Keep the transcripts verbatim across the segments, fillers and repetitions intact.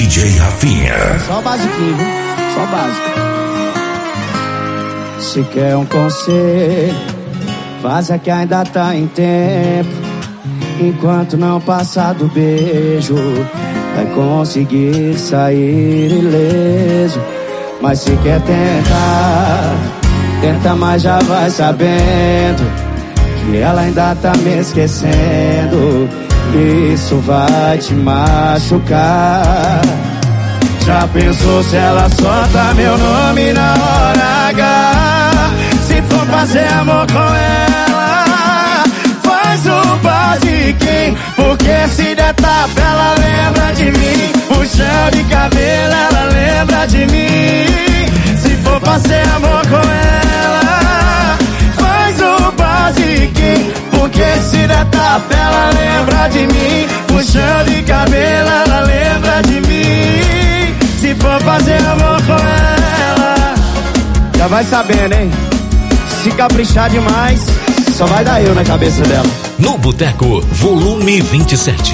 D J Rafinha. Só o basiquinho, viu? Só o básico. Se quer um conselho, faça que ainda tá em tempo. Enquanto não passar do beijo, vai conseguir sair ileso. Mas se quer tentar, tenta, mas já vai sabendo que ela ainda tá me esquecendo. Isso vai te machucar. Já pensou se ela solta meu nome na hora H? Se for fazer amor com ela, faz o basiquinho, porque se der tapa ela lembra de mim. Puxão de cabelo ela lembra de mim. Se for fazer amor com ela, faz o basiquinho, porque se der tapa ela lembra de mim. Puxão de cabelo ela lembra de mim. Se for fazer amor com ela, já vai sabendo, hein? Se caprichar demais, só vai dar eu na cabeça dela. No Boteco, volume vinte e sete.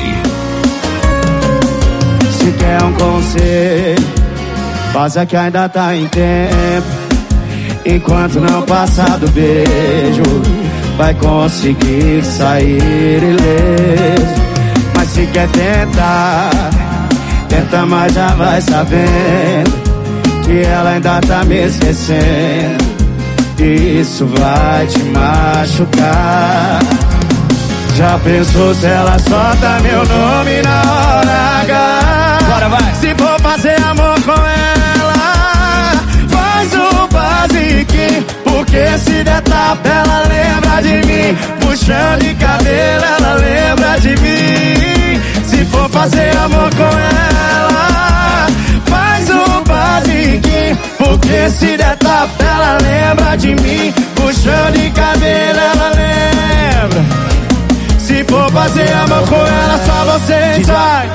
Se quer um conselho, faça que ainda tá em tempo. Enquanto não passar do beijo, vai conseguir sair ileso. Mas se quer tentar, tenta, mas já vai sabendo que ela ainda tá me esquecendo. Isso vai te machucar. Já pensou se ela solta meu nome na hora H? Bora, vai! Se for fazer amor com ela, faz o basiquinho, porque se der tapa ela lembra de mim. Puxão de cabelo ela lembra de mim. Se for fazer amor com ela, faz o basiquinho, porque se der tapa ela lembra de mim. Puxão de cabelo ela lembra. Se for fazer amor com ela, só você vai.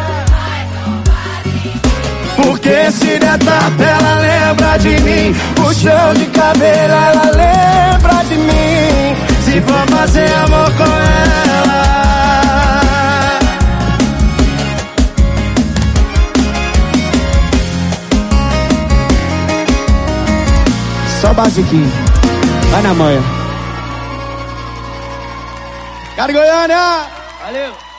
Porque se der tapa ela lembra de mim. Puxão de cabelo ela lembra de mim. Se for fazer amor com ela, só basiquinho, vai na manha. Cara Goiânia! Valeu!